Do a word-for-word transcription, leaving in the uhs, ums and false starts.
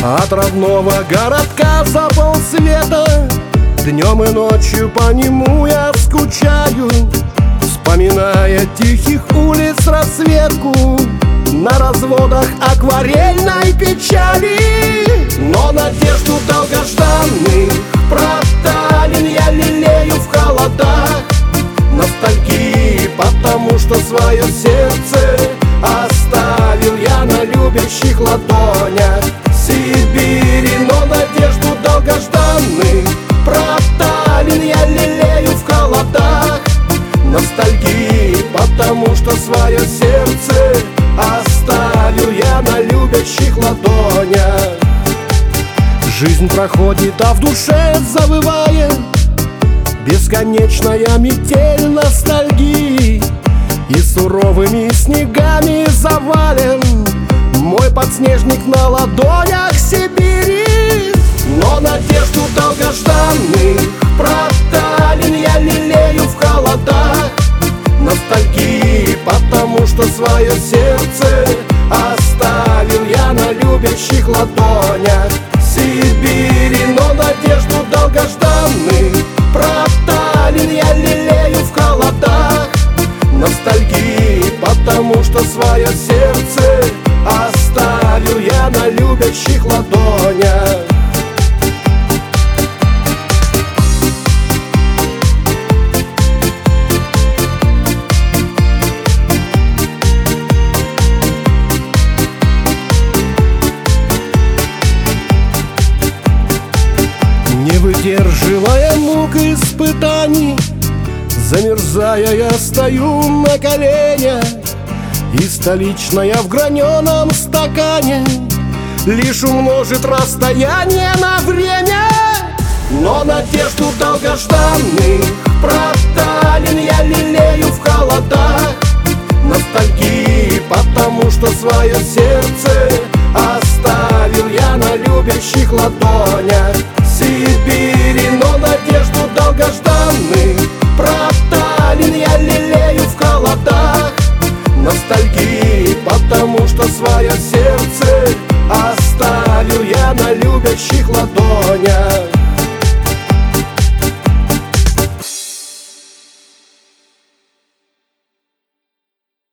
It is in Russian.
От родного городка за полсвета, днем и ночью по нему я скучаю, вспоминая тихих улиц рассветку, на разводах акварельной печали. Но надежду долгожданных проталин я лелею в холодах ностальгии, потому что свое сердце оставил я на любящих ладонях Сибири. Но надежду долгожданных проталин я лелею в холодах ностальгии, потому что свое сердце оставил я на любящих ладонях. Жизнь проходит, а в душе завывает бесконечная метель ностальгии, и суровыми снегами завален мой подснежник на ладонях Сибири. Но надежду долгожданных проталин я лелею в холодах ностальгии, потому что свое сердце оставил я на любящих ладонях Сибири. Но надежду долгожданных проталин я лелею в холодах ностальгии, потому что свое сердце оставил я на любящих ладонях. Не выдерживая мук и испытаний, замерзая, я стою на коленях, и столичная в граненом стакане лишь умножит расстояние на время. Но надежду долгожданных проталин я лелею в холодах ностальгии, потому что свое сердце оставил я на любящих ладонях Сибири. Но надежду долгожданных проталин я лелею в холодах ностальгии, потому что свое сердце оставил я на любящих ладонях.